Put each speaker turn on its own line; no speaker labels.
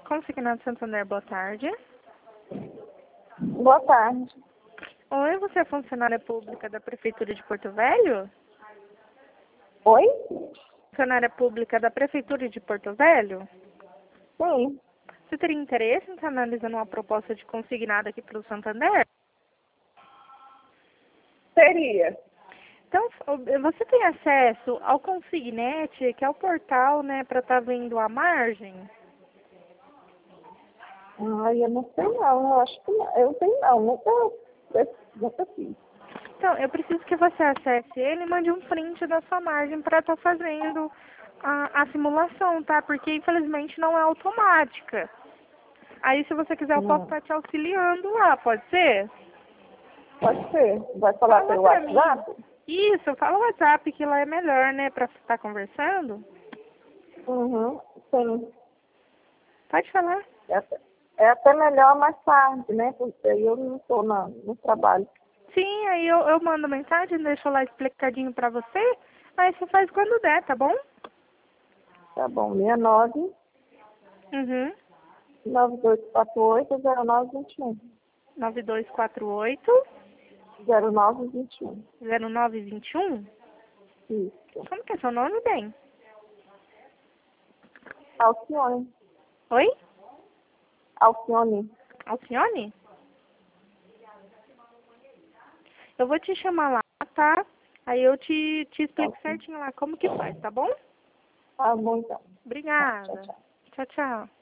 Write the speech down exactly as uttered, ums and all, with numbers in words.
Consignado Santander, boa tarde.
Boa tarde.
Oi, você é funcionária pública da Prefeitura de Porto Velho?
Oi?
Funcionária pública da Prefeitura de Porto Velho?
Sim.
Você teria interesse em estar analisando uma proposta de consignado aqui para o Santander?
Seria.
Então, você tem acesso ao Consignet, que é o portal, né, para estar vendo a margem?
Ai, eu não sei não, eu acho que não. Eu sei não, nunca, nunca fiz.
Então, eu preciso que você acesse ele e mande um print da sua margem para estar fazendo a, a simulação, tá? Porque, infelizmente, não é automática. Aí, se você quiser, eu posso
Hum.
estar te auxiliando lá, pode ser?
Pode ser. Vai falar
Fala
pelo
pra mim.
WhatsApp?
Isso, fala o WhatsApp, que lá é melhor, né, para estar conversando.
Uhum, sim.
Pode falar.
É até, é até melhor mais tarde, né? Porque aí eu não estou no trabalho.
Sim, aí eu, eu mando mensagem, deixo lá explicadinho pra você, aí você faz quando der, tá bom?
Tá bom, sessenta e nove,
Uhum.
nove dois quatro oito, zero nove dois um.
nove dois quatro oito,
zero nove dois um.
zero nove dois um.
Isso.
Como que é seu nome, bem?
Alcione.
Oi?
Alcione.
Alcione? Eu vou te chamar lá, tá? Aí eu te, te explico certinho lá como que faz, tá bom?
Tá bom, então. Tá, tchau,
Obrigada.
tchau.
Tchau, tchau.